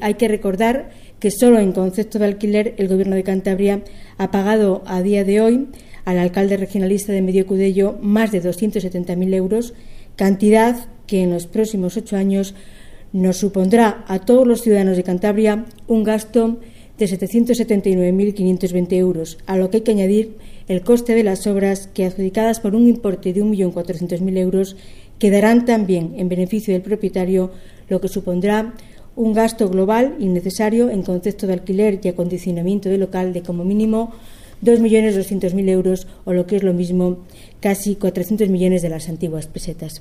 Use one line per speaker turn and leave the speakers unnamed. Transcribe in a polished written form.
Hay que recordar que solo en concepto de alquiler el Gobierno de Cantabria ha pagado a día de hoy al alcalde regionalista de Mediocudello más de 270.000 euros, cantidad que en los próximos 8 años nos supondrá a todos los ciudadanos de Cantabria un gasto de 779.520 euros, a lo que hay que añadir el coste de las obras que, adjudicadas por un importe de 1.400.000 euros, quedarán también en beneficio del propietario, lo que supondrá un gasto global innecesario en concepto de alquiler y acondicionamiento del local de como mínimo 2.200.000 euros, o lo que es lo mismo, casi 400 millones de las antiguas pesetas.